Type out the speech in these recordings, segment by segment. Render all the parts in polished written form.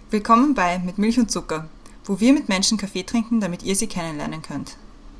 Willkommen bei Mit Milch und Zucker, wo wir mit Menschen Kaffee trinken, damit ihr sie kennenlernen könnt.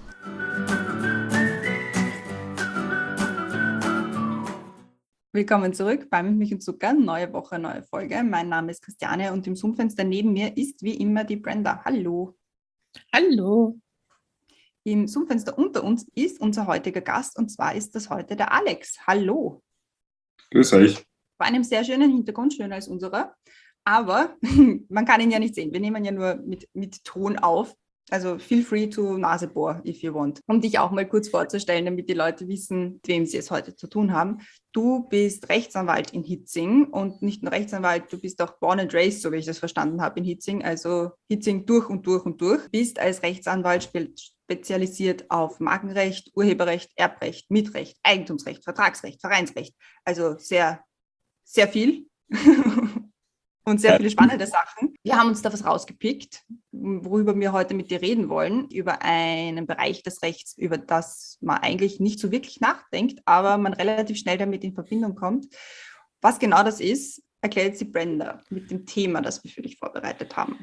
Willkommen zurück bei Mit Milch und Zucker, neue Woche, neue Folge. Mein Name ist Christiane und im Zoom-Fenster neben mir ist wie immer die Brenda. Hallo. Hallo. Im Zoom-Fenster unter uns ist unser heutiger Gast und zwar ist das heute der Alex. Hallo. Grüß euch. Bei einem sehr schönen Hintergrund, schöner als unserer. Aber man kann ihn ja nicht sehen. Wir nehmen ja nur mit Ton auf. Also feel free to Nasebohr, if you want. Um dich auch mal kurz vorzustellen, damit die Leute wissen, mit wem sie es heute zu tun haben. Du bist Rechtsanwalt in Hitzing und nicht nur Rechtsanwalt, du bist auch born and raised, so wie ich das verstanden habe, in Hitzing. Also Hitzing durch und durch und durch. Bist als Rechtsanwalt spezialisiert auf Markenrecht, Urheberrecht, Erbrecht, Mietrecht, Eigentumsrecht, Vertragsrecht, Vereinsrecht. Also sehr, sehr viel. Und sehr viele spannende Sachen. Wir haben uns da was rausgepickt, worüber wir heute mit dir reden wollen, über einen Bereich des Rechts, über das man eigentlich nicht so wirklich nachdenkt, aber man relativ schnell damit in Verbindung kommt. Was genau das ist, erklärt sie Brenda mit dem Thema, das wir für dich vorbereitet haben.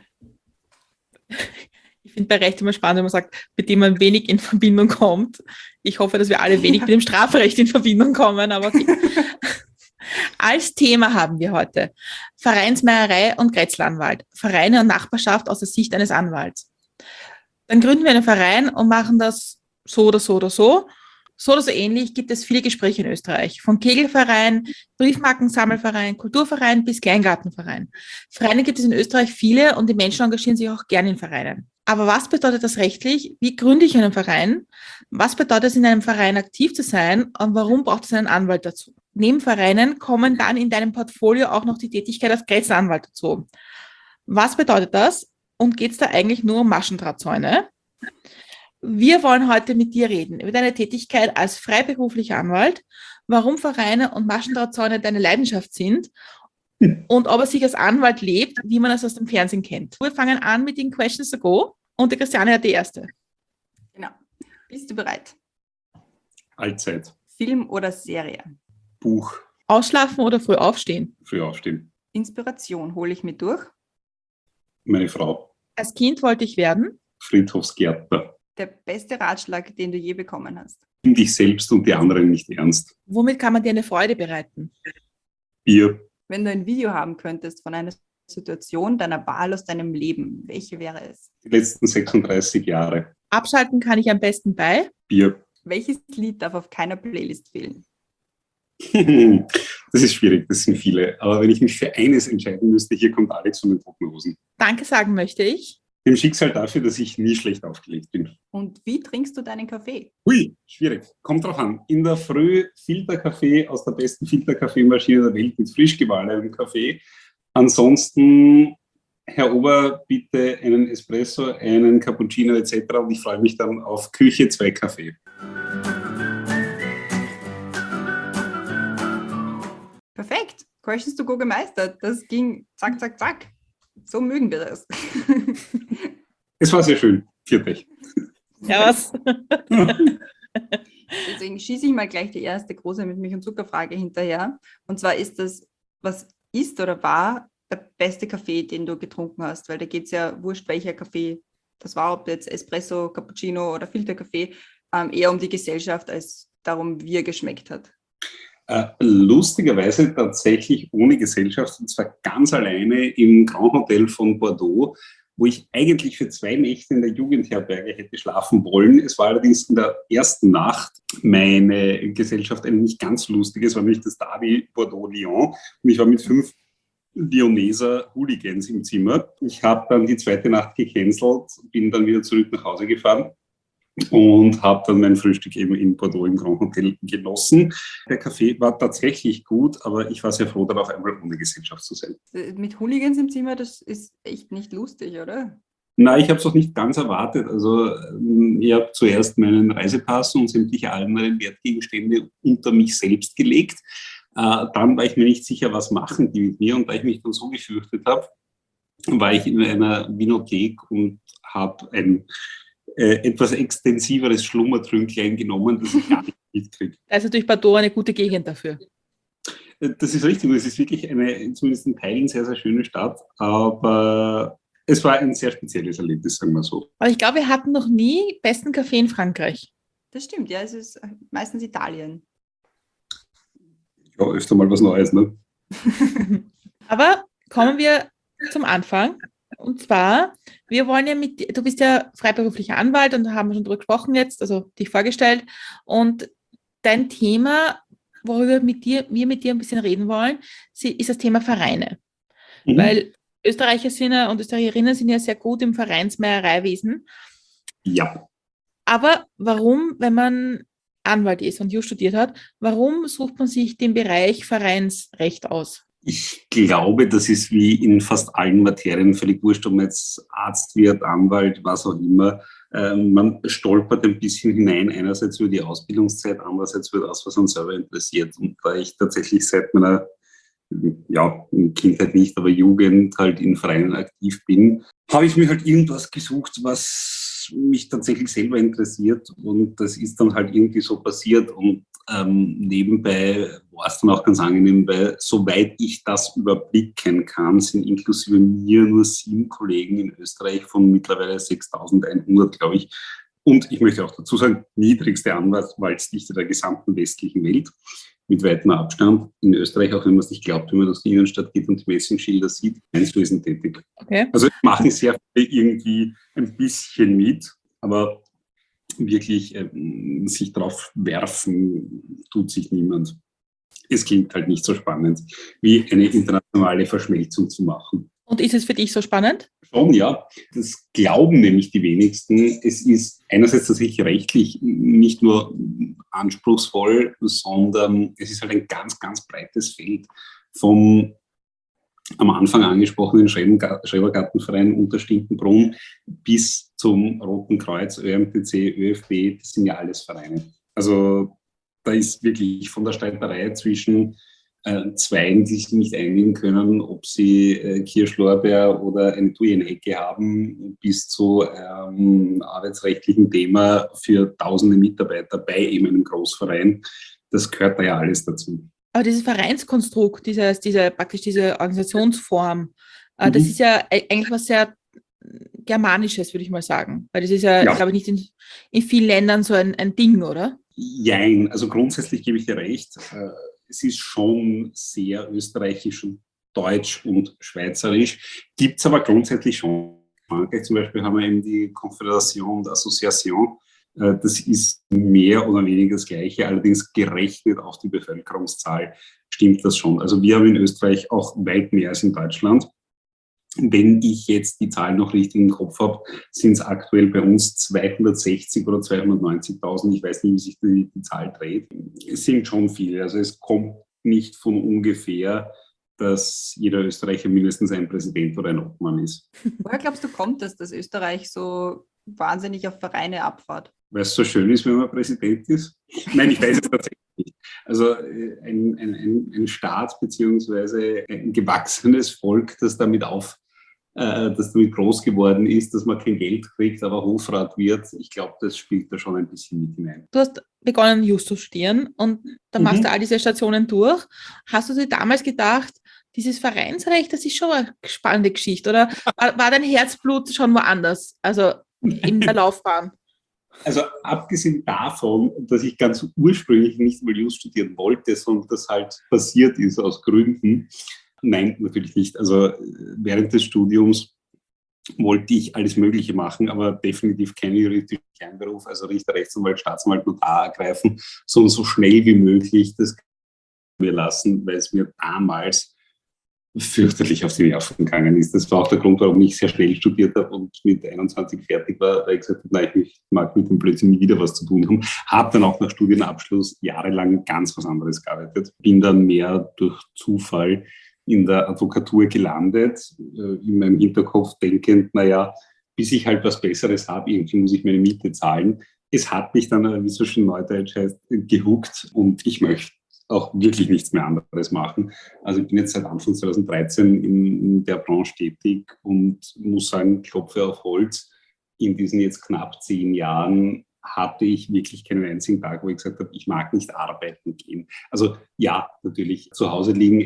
Ich finde bei Recht immer spannend, wenn man sagt, mit dem man wenig in Verbindung kommt. Ich hoffe, dass wir alle wenig mit dem Strafrecht in Verbindung kommen, aber okay. Als Thema haben wir heute Vereinsmeierei und Grätzl-Anwalt, Vereine und Nachbarschaft aus der Sicht eines Anwalts. Dann gründen wir einen Verein und machen das so oder so oder so. So oder so ähnlich gibt es viele Gespräche in Österreich. Von Kegelverein, Briefmarkensammelverein, Kulturverein bis Kleingartenverein. Vereine gibt es in Österreich viele und die Menschen engagieren sich auch gerne in Vereinen. Aber was bedeutet das rechtlich? Wie gründe ich einen Verein? Was bedeutet es, in einem Verein aktiv zu sein? Und warum braucht es einen Anwalt dazu? Neben Vereinen kommen dann in deinem Portfolio auch noch die Tätigkeit als Grätzl-Anwalt dazu. Was bedeutet das? Und geht es da eigentlich nur um Maschendrahtzäune? Wir wollen heute mit dir reden über deine Tätigkeit als freiberuflicher Anwalt, warum Vereine und Maschendrahtzäune deine Leidenschaft sind und ob er sich als Anwalt lebt, wie man es aus dem Fernsehen kennt. Wir fangen an mit den Questions to go und die Christiane hat die erste. Genau. Bist du bereit? Allzeit. Film oder Serie? Buch. Ausschlafen oder früh aufstehen? Früh aufstehen. Inspiration hole ich mir durch. Meine Frau. Als Kind wollte ich werden. Friedhofsgärtner. Der beste Ratschlag, den du je bekommen hast. Nimm dich selbst und die anderen nicht ernst. Womit kann man dir eine Freude bereiten? Bier. Wenn du ein Video haben könntest von einer Situation deiner Wahl aus deinem Leben, welche wäre es? Die letzten 36 Jahre. Abschalten kann ich am besten bei? Bier. Welches Lied darf auf keiner Playlist fehlen? Das ist schwierig, das sind viele. Aber wenn ich mich für eines entscheiden müsste, hier kommt Alex von den Toten Hosen. Danke sagen möchte ich. Dem Schicksal dafür, dass ich nie schlecht aufgelegt bin. Und wie trinkst du deinen Kaffee? Hui, schwierig. Kommt drauf an. In der Früh Filterkaffee aus der besten Filterkaffeemaschine der Welt mit frisch gemahlenem Kaffee. Ansonsten, Herr Ober, bitte einen Espresso, einen Cappuccino etc. Und ich freue mich dann auf Küche 2 Kaffee. Perfekt. Questions to go gemeistert. Das ging zack, zack, zack. So mögen wir das. Es war sehr schön. Viert euch. Ja, was? Deswegen schieße ich mal gleich die erste große mit Milch- und Zuckerfrage hinterher. Und zwar ist das, was ist oder war der beste Kaffee, den du getrunken hast? Weil da geht es ja wurscht, welcher Kaffee das war, ob jetzt Espresso, Cappuccino oder Filterkaffee, eher um die Gesellschaft als darum, wie er geschmeckt hat. Lustigerweise tatsächlich ohne Gesellschaft, und zwar ganz alleine im Grand Hotel von Bordeaux, wo ich eigentlich für 2 Nächte in der Jugendherberge hätte schlafen wollen. Es war allerdings in der ersten Nacht meine Gesellschaft ein nicht ganz lustiges, war nämlich das Derby Bordeaux-Lyon. Und ich war mit 5 Lyoneser Hooligans im Zimmer. Ich habe dann die zweite Nacht gecancelt, bin dann wieder zurück nach Hause gefahren und habe dann mein Frühstück eben in Bordeaux im Grand Hotel genossen. Der Kaffee war tatsächlich gut, aber ich war sehr froh, dann auf einmal ohne Gesellschaft zu sein. Mit Hooligans im Zimmer, das ist echt nicht lustig, oder? Nein, ich habe es auch nicht ganz erwartet. Also ich habe zuerst meinen Reisepass und sämtliche anderen Wertgegenstände unter mich selbst gelegt. Dann war ich mir nicht sicher, was machen die mit mir. Und da ich mich dann so gefürchtet habe, war ich in einer Winothek und habe ein etwas extensiveres Schlummertrünklein genommen, das ich gar nicht mitkriege. Da ist natürlich Bordeaux eine gute Gegend dafür. Das ist richtig. Es ist wirklich eine, zumindest in Teilen, sehr, sehr schöne Stadt. Aber es war ein sehr spezielles Erlebnis, sagen wir so. Aber ich glaube, wir hatten noch nie besten Kaffee in Frankreich. Das stimmt, ja, es ist meistens Italien. Ja, öfter mal was Neues, ne? Aber kommen wir zum Anfang. Und zwar, wir wollen ja du bist ja freiberuflicher Anwalt und da haben wir schon drüber gesprochen jetzt, also dich vorgestellt. Und dein Thema, worüber wir mit dir ein bisschen reden wollen, ist das Thema Vereine. Weil Österreicher und Österreicherinnen sind ja sehr gut im Vereinsmeiereiwesen. Ja. Aber warum, wenn man Anwalt ist und Jus studiert hat, warum sucht man sich den Bereich Vereinsrecht aus? Ich glaube, das ist wie in fast allen Materien völlig wurscht, ob man jetzt Arzt wird, Anwalt, was auch immer. Man stolpert ein bisschen hinein, einerseits über die Ausbildungszeit, andererseits über das, was uns selber interessiert. Und da ich tatsächlich seit meiner Kindheit nicht, aber Jugend halt in Vereinen aktiv bin, habe ich mir halt irgendwas gesucht, was mich tatsächlich selber interessiert, und das ist dann halt irgendwie so passiert. Und nebenbei war es dann auch ganz angenehm, weil soweit ich das überblicken kann, sind inklusive mir nur 7 Kollegen in Österreich von mittlerweile 6.100, glaube ich. Und ich möchte auch dazu sagen, niedrigste Anwaltsdichte der gesamten westlichen Welt, mit weitem Abstand. In Österreich, auch wenn man es nicht glaubt, wenn man durch die Innenstadt geht und die Messingschilder sieht, Vereinswesen tätig. Okay. Also machen sehr viele irgendwie ein bisschen mit, aber wirklich sich drauf werfen, tut sich niemand. Es klingt halt nicht so spannend, wie eine internationale Verschmelzung zu machen. Und ist es für dich so spannend? Schon, ja. Das glauben nämlich die wenigsten. Es ist einerseits tatsächlich rechtlich nicht nur anspruchsvoll, sondern es ist halt ein ganz, ganz breites Feld. Vom am Anfang angesprochenen Schrebergartenverein unter Stinkenbrunn bis zum Roten Kreuz, ÖMTC, ÖFB, das sind ja alles Vereine. Also da ist wirklich von der Streiterei zwischen Zweien, die sich nicht einigen können, ob sie Kirschlorbeer oder eine Thujenhecke haben, bis zu arbeitsrechtlichen Thema für tausende Mitarbeiter bei eben einem Großverein. Das gehört da ja alles dazu. Aber dieses Vereinskonstrukt, diese Organisationsform, das ist ja eigentlich was sehr Germanisches, würde ich mal sagen. Weil das ist ja, glaube ich, nicht in vielen Ländern so ein Ding, oder? Jein, also grundsätzlich gebe ich dir recht. Es ist schon sehr österreichisch und deutsch und schweizerisch. Gibt es aber grundsätzlich schon. In Frankreich zum Beispiel haben wir eben die Confédération d'Association. Das ist mehr oder weniger das Gleiche, allerdings gerechnet auf die Bevölkerungszahl stimmt das schon. Also wir haben in Österreich auch weit mehr als in Deutschland. Wenn ich jetzt die Zahlen noch richtig im Kopf habe, sind es aktuell bei uns 260 oder 290.000. Ich weiß nicht, wie sich die Zahl dreht. Es sind schon viele. Also es kommt nicht von ungefähr, dass jeder Österreicher mindestens ein Präsident oder ein Obmann ist. Woher glaubst du, kommt das, dass Österreich so wahnsinnig auf Vereine abfährt? Weil es so schön ist, wenn man Präsident ist? Nein, ich weiß es tatsächlich nicht. Also ein Staat beziehungsweise ein gewachsenes Volk, das damit groß geworden ist, dass man kein Geld kriegt, aber Hofrat wird. Ich glaube, das spielt da schon ein bisschen mit hinein. Du hast begonnen, Jus zu studieren und dann machst du all diese Stationen durch. Hast du dir damals gedacht, dieses Vereinsrecht, das ist schon eine spannende Geschichte, oder war dein Herzblut schon woanders, also in der Laufbahn? Also abgesehen davon, dass ich ganz ursprünglich nicht mal Jus studieren wollte, sondern das halt passiert ist aus Gründen. Nein, natürlich nicht. Also während des Studiums wollte ich alles Mögliche machen, aber definitiv keinen juridischen Kernberuf, also Richter, Rechtsanwalt, Staatsanwalt, Notar ergreifen, sondern so schnell wie möglich das mir lassen, weil es mir damals fürchterlich auf die Nerven gegangen ist. Das war auch der Grund, warum ich sehr schnell studiert habe und mit 21 fertig war, weil ich gesagt habe, nein, ich mag mit dem Blödsinn nie wieder was zu tun haben. Habe dann auch nach Studienabschluss jahrelang ganz was anderes gearbeitet. Bin dann mehr durch Zufall in der Advokatur gelandet, in meinem Hinterkopf denkend, naja, bis ich halt was Besseres habe, irgendwie muss ich meine Miete zahlen. Es hat mich dann, wie es so schön neudeutsch heißt, gehuckt und ich möchte auch wirklich nichts mehr anderes machen. Also ich bin jetzt seit Anfang 2013 in der Branche tätig und muss sagen, klopfe auf Holz, in diesen jetzt knapp 10 Jahren hatte ich wirklich keinen einzigen Tag, wo ich gesagt habe, ich mag nicht arbeiten gehen. Also ja, natürlich zu Hause liegen,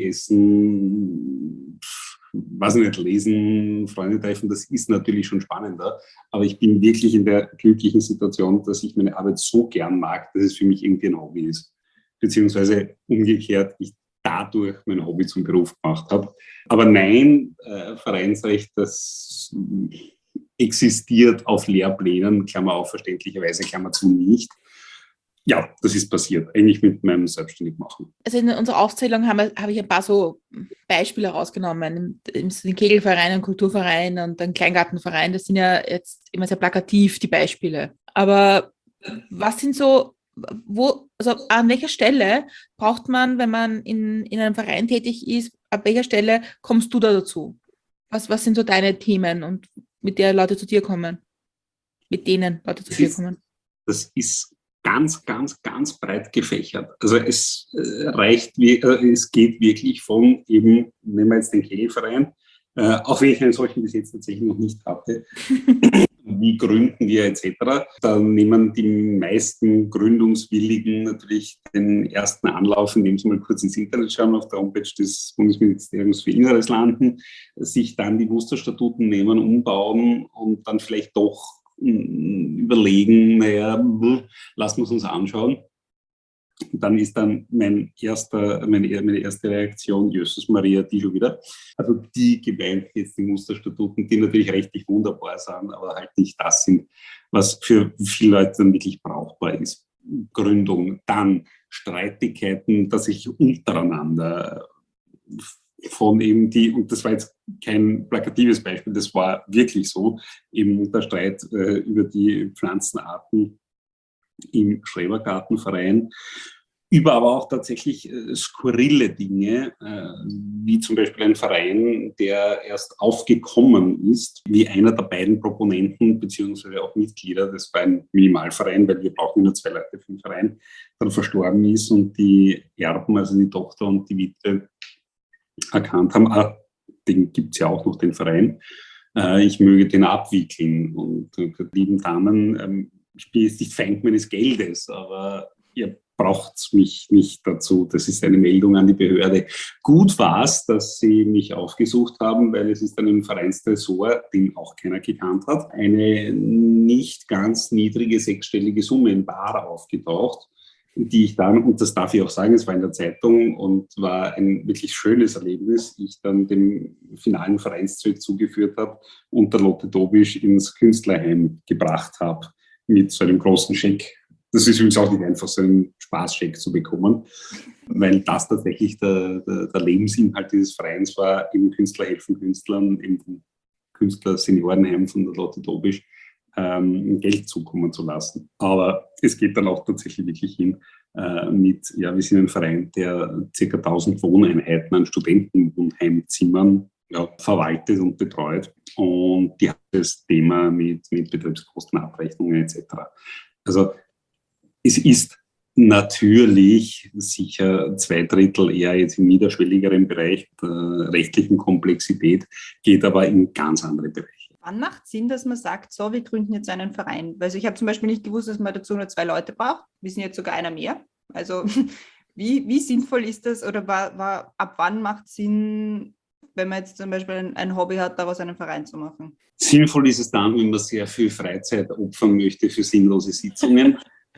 essen, weiß nicht, lesen, Freunde treffen, das ist natürlich schon spannender. Aber ich bin wirklich in der glücklichen Situation, dass ich meine Arbeit so gern mag, dass es für mich irgendwie ein Hobby ist. Beziehungsweise umgekehrt, ich dadurch mein Hobby zum Beruf gemacht habe. Aber nein, Vereinsrecht, das existiert auf Lehrplänen, Klammer auf, verständlicherweise, Klammer zu, nicht. Ja, das ist passiert, eigentlich mit meinem Selbstständigmachen. Also in unserer Aufzählung habe ich ein paar so Beispiele rausgenommen. Den Kegelverein, einen Kulturverein und einen Kleingartenverein, das sind ja jetzt immer sehr plakativ, die Beispiele. Aber was sind so, also an welcher Stelle braucht man, wenn man in einem Verein tätig ist, ab welcher Stelle kommst du da dazu? Was sind so deine Themen und mit der Leute zu dir kommen? Mit denen Leute zu dir kommen? Das ist ganz, ganz, ganz breit gefächert. Also es es geht wirklich von eben, nehmen wir jetzt den Kegelverein, auch wenn ich einen solchen bis jetzt tatsächlich noch nicht hatte, wie gründen wir etc. Da nehmen die meisten Gründungswilligen natürlich den ersten Anlauf, indem sie mal kurz ins Internet schauen, auf der Homepage des Bundesministeriums für Inneres landen, sich dann die Musterstatuten nehmen, umbauen und dann vielleicht doch überlegen, naja, lassen wir es uns anschauen. Und dann ist dann meine erste Reaktion, Jesus Maria, die schon wieder. Also die gemeint jetzt die Musterstatuten, die natürlich rechtlich wunderbar sind, aber halt nicht das sind, was für viele Leute dann wirklich brauchbar ist. Gründung, dann Streitigkeiten, dass ich untereinander von eben und das war jetzt kein plakatives Beispiel, das war wirklich so, eben der Streit über die Pflanzenarten im Schrebergartenverein, über aber auch tatsächlich skurrile Dinge, wie zum Beispiel ein Verein, der erst aufgekommen ist, wie einer der beiden Proponenten beziehungsweise auch Mitglieder, das war ein Minimalverein, weil wir brauchen nur 2 Leute für den Verein, dann verstorben ist und die Erben, also die Tochter und die Witwe, erkannt haben, den gibt es ja auch noch, den Verein, ich möge den abwickeln. Und lieben Damen, ich bin jetzt nicht Feind meines Geldes, aber ihr braucht mich nicht dazu. Das ist eine Meldung an die Behörde. Gut war es, dass sie mich aufgesucht haben, weil es ist dann im Vereinstresor, den auch keiner gekannt hat, eine nicht ganz niedrige 6-stellige Summe in bar aufgetaucht, die ich dann, und das darf ich auch sagen, es war in der Zeitung und war ein wirklich schönes Erlebnis, ich dann dem finalen Vereinszweck zugeführt habe und der Lotte Dobisch ins Künstlerheim gebracht habe mit so einem großen Scheck. Das ist übrigens auch nicht einfach, so einen Spaßscheck zu bekommen, weil das tatsächlich der Lebensinhalt dieses Vereins war, eben Künstler helfen Künstlern, im Künstler-Seniorenheim von der Lotte Dobisch, Geld zukommen zu lassen. Aber es geht dann auch tatsächlich wirklich hin mit, ja, wir sind ein Verein, der ca. 1000 Wohneinheiten an Studentenwohnheimzimmern verwaltet und betreut. Und die hat das Thema mit Betriebskostenabrechnungen etc. Also es ist natürlich sicher 2/3 eher jetzt im niederschwelligeren Bereich der rechtlichen Komplexität, geht aber in ganz andere Bereiche. Wann macht es Sinn, dass man sagt, so, wir gründen jetzt einen Verein? Also ich habe zum Beispiel nicht gewusst, dass man dazu nur 2 Leute braucht. Wir sind jetzt sogar einer mehr. Also wie sinnvoll ist das oder ab wann macht es Sinn, wenn man jetzt zum Beispiel ein Hobby hat, daraus einen Verein zu machen? Sinnvoll ist es dann, wenn man sehr viel Freizeit opfern möchte für sinnlose Sitzungen.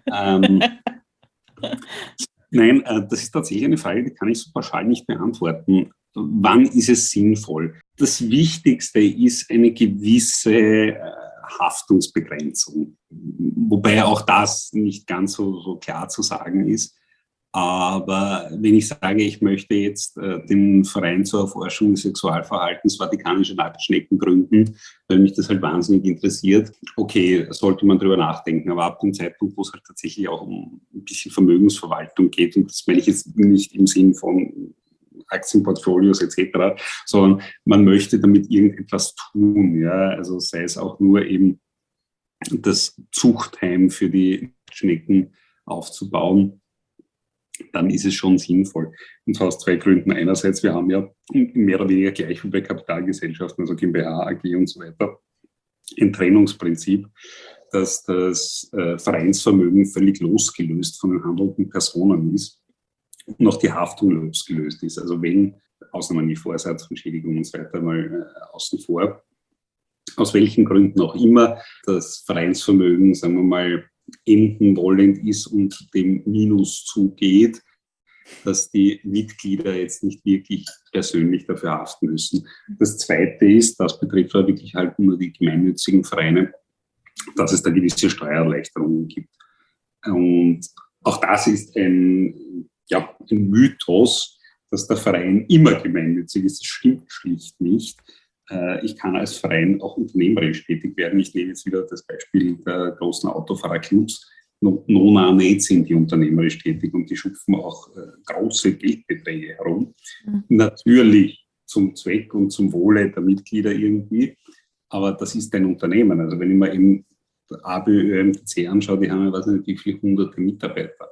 Nein, das ist tatsächlich eine Frage, die kann ich so pauschal nicht beantworten. Wann ist es sinnvoll? Das Wichtigste ist eine gewisse Haftungsbegrenzung, wobei auch das nicht ganz so klar zu sagen ist. Aber wenn ich sage, ich möchte jetzt den Verein zur Erforschung des Sexualverhaltens vatikanischer Nacktschnecken gründen, weil mich das halt wahnsinnig interessiert, okay, sollte man drüber nachdenken. Aber ab dem Zeitpunkt, wo es halt tatsächlich auch um ein bisschen Vermögensverwaltung geht, und das meine ich jetzt nicht im Sinn von Aktienportfolios etc., sondern man möchte damit irgendetwas tun. Ja? Also sei es auch nur eben das Zuchtheim für die Schnecken aufzubauen, dann ist es schon sinnvoll. Und zwar aus 2 Gründen. Einerseits, wir haben ja mehr oder weniger gleich wie bei Kapitalgesellschaften, also GmbH, AG und so weiter, ein Trennungsprinzip. dass das Vereinsvermögen völlig losgelöst von den handelnden Personen ist und auch die Haftung losgelöst ist. Also wenn, Ausnahmen wie Vorsatz von Schädigung und so weiter mal außen vor, aus welchen Gründen auch immer das Vereinsvermögen, sagen wir mal, enden wollend ist und dem Minus zugeht, dass die Mitglieder jetzt nicht wirklich persönlich dafür haften müssen. Das Zweite ist, das betrifft aber wirklich halt nur die gemeinnützigen Vereine, dass es da gewisse Steuererleichterungen gibt. Und auch das ist ein Mythos, dass der Verein immer gemeinnützig ist. Das stimmt schlicht nicht. Ich kann als Verein auch unternehmerisch tätig werden. Ich nehme jetzt wieder das Beispiel der großen Autofahrerclubs. Nona nicht sind die unternehmerisch tätig und die schupfen auch große Geldbeträge herum. Natürlich zum Zweck und zum Wohle der Mitglieder irgendwie, aber das ist ein Unternehmen. Also wenn ich mir eben ABÖ, MTC anschaue, die haben ja weiß nicht wie viele hunderte Mitarbeiter.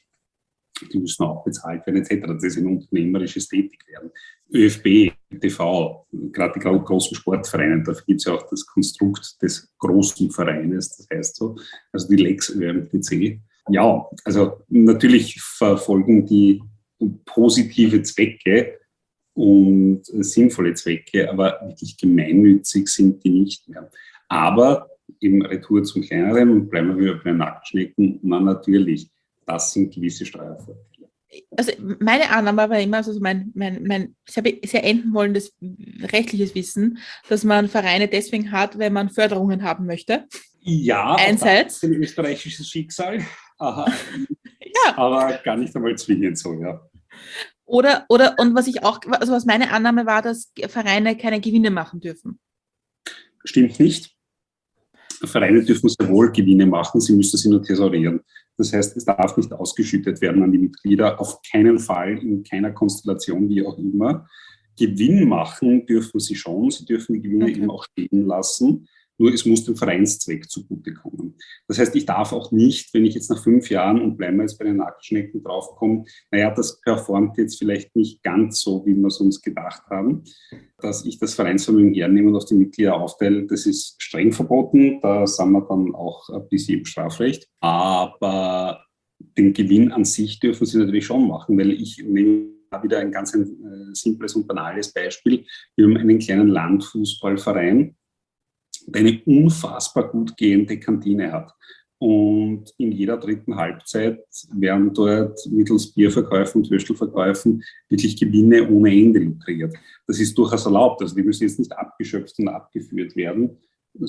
Die müssen auch bezahlt werden etc. Das ist ein unternehmerisches Tätigwerden. ÖFB, TV, gerade die großen Sportvereine, dafür gibt es ja auch das Konstrukt des großen Vereines, das heißt so, also die Lex ÖMTC. Ja, also natürlich verfolgen die positive Zwecke und sinnvolle Zwecke, aber wirklich gemeinnützig sind die nicht mehr. Aber eben Retour zum Kleineren und bleiben wir bei den Nacktschnecken, natürlich, das sind gewisse Steuervorteile. Also meine Annahme war immer, also mein sehr enden wollendes rechtliches Wissen, dass man Vereine deswegen hat, wenn man Förderungen haben möchte. Ja, einerseits. Das ist ein österreichisches Schicksal. Aha. Ja. Aber gar nicht einmal zwingend so, ja. Oder und was meine Annahme war, dass Vereine keine Gewinne machen dürfen. Stimmt nicht. Vereine dürfen sehr wohl Gewinne machen, sie müssen sie nur thesaurieren. Das heißt, es darf nicht ausgeschüttet werden an die Mitglieder, auf keinen Fall, in keiner Konstellation, wie auch immer. Gewinn machen dürfen sie schon, sie dürfen die Gewinne eben auch stehen lassen, nur es muss dem Vereinszweck zugutekommen. Das heißt, ich darf auch nicht, wenn ich jetzt nach 5 Jahren und bleiben wir jetzt bei den Nacktschnecken draufkomme, naja, das performt jetzt vielleicht nicht ganz so, wie wir es uns gedacht haben, dass ich das Vereinsvermögen hernehme und auf die Mitglieder aufteile, das ist streng verboten, da sind wir dann auch bis im Strafrecht, aber den Gewinn an sich dürfen sie natürlich schon machen, weil ich nehme wieder ein ganz simples und banales Beispiel. Wir haben einen kleinen Landfußballverein, der eine unfassbar gut gehende Kantine hat. Und in jeder dritten Halbzeit werden dort mittels Bierverkäufen und Würstelverkäufen wirklich Gewinne ohne Ende lutriert. Das ist durchaus erlaubt. Also die müssen jetzt nicht abgeschöpft und abgeführt werden,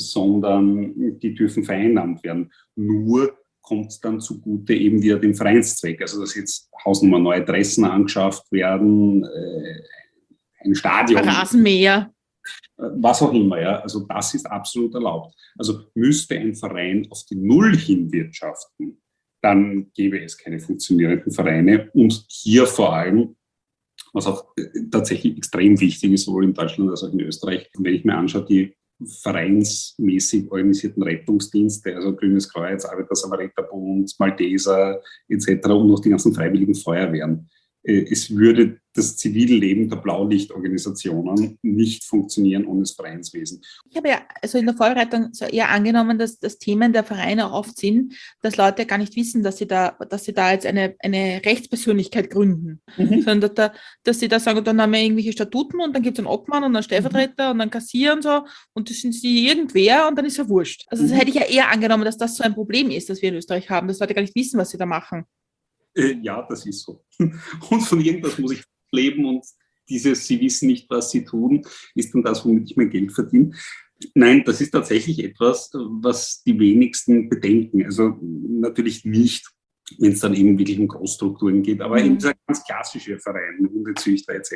sondern die dürfen vereinnahmt werden. Nur kommt es dann zugute eben wieder dem Vereinszweck. Also dass jetzt Hausnummer neue Dressen angeschafft werden, ein Stadion. Rasenmäher. Was auch immer, ja. Also das ist absolut erlaubt. Also müsste ein Verein auf die Null hinwirtschaften, dann gäbe es keine funktionierenden Vereine. Und hier vor allem, was auch tatsächlich extrem wichtig ist, sowohl in Deutschland als auch in Österreich, wenn ich mir anschaue, die vereinsmäßig organisierten Rettungsdienste, also Grünes Kreuz, Arbeiter-Samariter-Bund, Malteser etc. und noch die ganzen freiwilligen Feuerwehren. Es würde das Zivilleben der Blaulichtorganisationen nicht funktionieren ohne das Vereinswesen. Ich habe ja also in der Vorbereitung so eher angenommen, dass das Themen der Vereine oft sind, dass Leute gar nicht wissen, dass sie da jetzt eine Rechtspersönlichkeit gründen, sondern dass sie da sagen, dann haben wir irgendwelche Statuten und dann gibt es einen Obmann und einen Stellvertreter und einen Kassier und so und das sind sie irgendwer und dann ist ja wurscht. Also das hätte ich ja eher angenommen, dass das so ein Problem ist, das wir in Österreich haben, dass Leute gar nicht wissen, was sie da machen. Ja, das ist so. Und von irgendwas muss ich leben und dieses, sie wissen nicht, was sie tun, ist dann das, womit ich mein Geld verdiene. Nein, das ist tatsächlich etwas, was die wenigsten bedenken. Also natürlich nicht, wenn es dann eben wirklich um Großstrukturen geht, aber eben dieser ganz klassische Verein, Hundezüchter etc.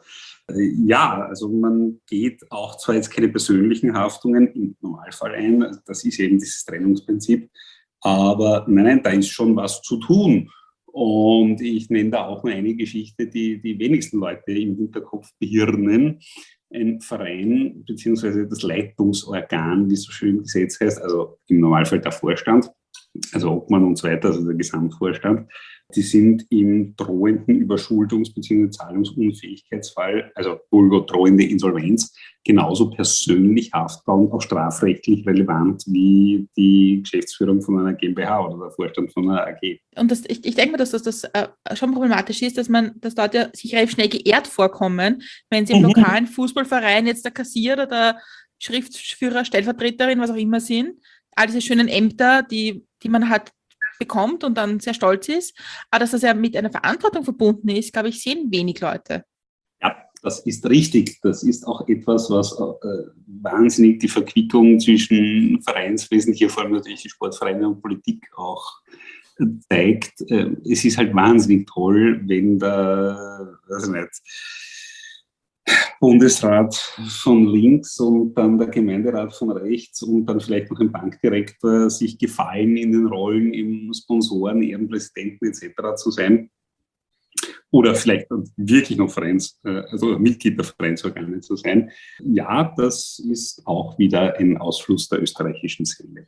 Ja, also man geht auch zwar jetzt keine persönlichen Haftungen im Normalfall ein, das ist eben dieses Trennungsprinzip, aber nein, da ist schon was zu tun. Und ich nenne da auch nur eine Geschichte, die die wenigsten Leute im Hinterkopf behirnen. Ein Verein beziehungsweise das Leitungsorgan, wie es so schön im Gesetz heißt, also im Normalfall der Vorstand, also Obmann und so weiter, also der Gesamtvorstand, die sind im drohenden Überschuldungs- bzw. Zahlungsunfähigkeitsfall, also drohende Insolvenz, genauso persönlich haftbar und auch strafrechtlich relevant wie die Geschäftsführung von einer GmbH oder der Vorstand von einer AG. Und ich denke mir, dass das schon problematisch ist, dass Leute sich relativ schnell geehrt vorkommen, wenn sie im lokalen Fußballverein jetzt der Kassier oder der Schriftführer, Stellvertreterin, was auch immer sind. All diese schönen Ämter, die man halt bekommt und dann sehr stolz ist. Aber dass das ja mit einer Verantwortung verbunden ist, glaube ich, sehen wenig Leute. Ja, das ist richtig. Das ist auch etwas, was wahnsinnig die Verquickung zwischen Vereinswesen, hier vor allem natürlich die Sportvereine und Politik auch zeigt. Es ist halt wahnsinnig toll, wenn der, weiß ich nicht, Bundesrat von links und dann der Gemeinderat von rechts und dann vielleicht noch ein Bankdirektor sich gefallen in den Rollen im Sponsoren, Ehrenpräsidenten etc. zu sein. Oder vielleicht wirklich noch also Mitglied der Vereinsorgane zu sein. Ja, das ist auch wieder ein Ausfluss der österreichischen Seele.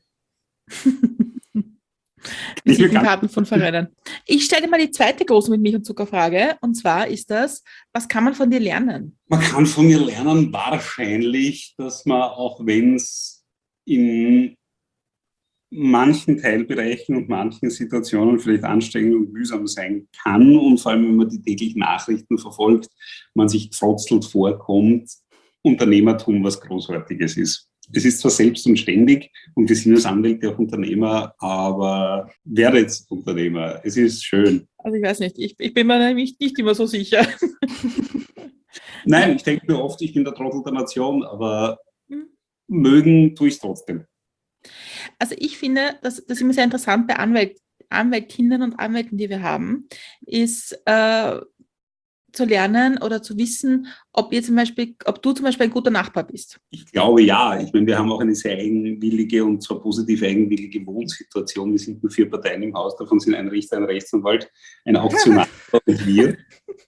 Visitenkarten von Vereinen. Ich stelle dir mal die zweite große mit Milch und Zucker-Frage. Und zwar ist das, was kann man von dir lernen? Man kann von mir lernen wahrscheinlich, dass man, auch wenn es in manchen Teilbereichen und manchen Situationen vielleicht anstrengend und mühsam sein kann und vor allem, wenn man die täglichen Nachrichten verfolgt, man sich gefrotzelt vorkommt, Unternehmertum was Großartiges ist. Es ist zwar selbst und ständig und wir sind als Anwälte auch Unternehmer, aber wer jetzt Unternehmer? Es ist schön. Also ich weiß nicht, ich bin mir nämlich nicht immer so sicher. Nein, ich denke mir oft, ich bin der Trottel der Nation, aber mögen tue ich es trotzdem. Also ich finde, das immer sehr interessant bei Anwältinnen und Anwälten, die wir haben, ist zu lernen oder zu wissen, ob du zum Beispiel ein guter Nachbar bist. Ich glaube ja. Ich meine, wir haben auch eine sehr eigenwillige und zwar positiv eigenwillige Wohnsituation. Wir sind nur 4 Parteien im Haus, davon sind ein Richter, ein Rechtsanwalt, ein Auktionar und wir.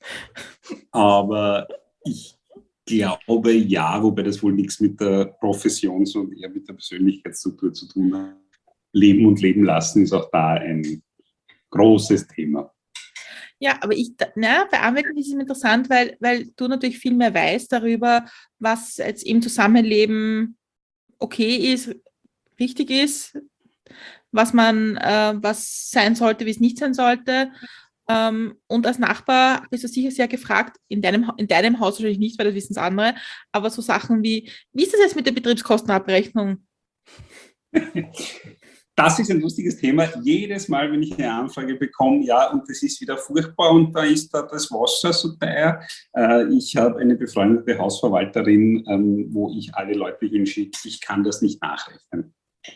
Aber ich glaube ja, wobei das wohl nichts mit der Profession, sondern eher mit der Persönlichkeitsstruktur zu tun hat. Leben und leben lassen ist auch da ein großes Thema. Ja, aber bei Anwälten ist es interessant, weil du natürlich viel mehr weißt darüber, was jetzt im Zusammenleben okay ist, richtig ist, was sein sollte, wie es nicht sein sollte. Und als Nachbar bist du sicher sehr gefragt, in deinem Haus wahrscheinlich nicht, weil das wissen es andere, aber so Sachen wie ist das jetzt mit der Betriebskostenabrechnung? Das ist ein lustiges Thema. Jedes Mal, wenn ich eine Anfrage bekomme, ja, und das ist wieder furchtbar und da ist da das Wasser so teuer. Ich habe eine befreundete Hausverwalterin, wo ich alle Leute hinschicke, ich kann das nicht nachrechnen.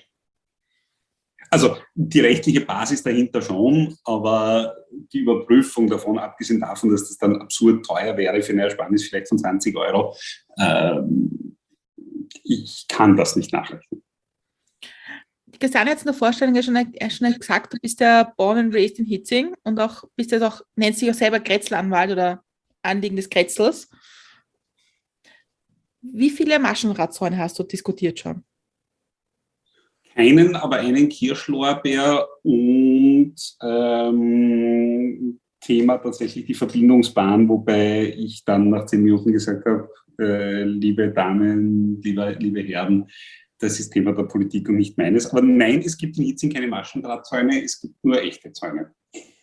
Also die rechtliche Basis dahinter schon, aber die Überprüfung davon, abgesehen davon, dass das dann absurd teuer wäre für eine Ersparnis vielleicht von 20 €, ich kann das nicht nachrechnen. Christiane hat es in der Vorstellung ja schon gesagt, du bist ja born and raised in Hitzing und auch bist jetzt auch, nennst dich auch selber Kretzelanwalt oder Anliegen des Kretzels. Wie viele Maschendrahtzäune hast du diskutiert schon? Keinen, aber einen Kirschlorbeer und Thema tatsächlich die Verbindungsbahn, wobei ich dann nach 10 Minuten gesagt habe, liebe Damen, liebe Herren, das ist Thema der Politik und nicht meines. Aber nein, es gibt in Hitzing keine Maschendrahtzäune, es gibt nur echte Zäune.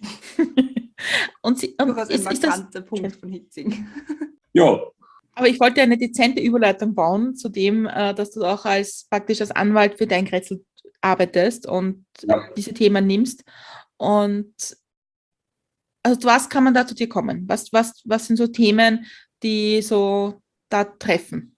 Du hast ein markanter Punkt von Hitzing. Ja. Aber ich wollte eine dezente Überleitung bauen zu dem, dass du auch praktisch als Anwalt für dein Kretzel arbeitest und diese Themen nimmst. Und also was kann man da zu dir kommen? Was sind so Themen, die so da treffen?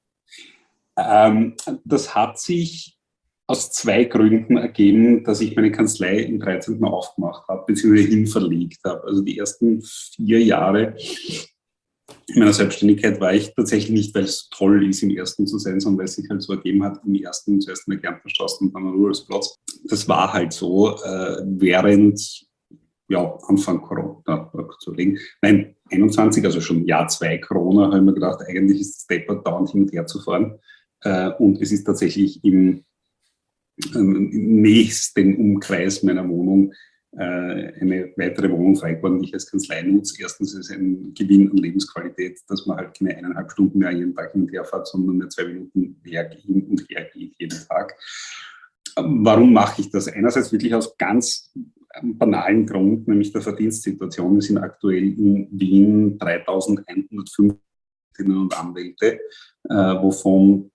Das hat sich aus 2 Gründen ergeben, dass ich meine Kanzlei im 13. aufgemacht habe, beziehungsweise hinverlegt habe. Also die ersten 4 Jahre in meiner Selbstständigkeit war ich tatsächlich nicht, weil es toll ist, im ersten zu sein, sondern weil es sich halt so ergeben hat, im ersten zuerst in der Kärntnerstraße und dann am Rudolfsplatz. Das war halt so, während Anfang Corona, nein, 21, also schon Jahr 2 Corona, habe ich mir gedacht, eigentlich ist es deppert, dauernd hin und her zu fahren. Und es ist tatsächlich im nächsten Umkreis meiner Wohnung eine weitere Wohnung frei geworden, die ich als Kanzlei nutze. Erstens ist es ein Gewinn an Lebensqualität, dass man halt keine 1,5 Stunden mehr jeden Tag hin und her fährt, sondern nur 2 Minuten hin und her geht jeden Tag. Warum mache ich das? Einerseits wirklich aus ganz banalen Grund, nämlich der Verdienstsituation. Wir sind aktuell in Wien 3.105 und Anwälte, wovon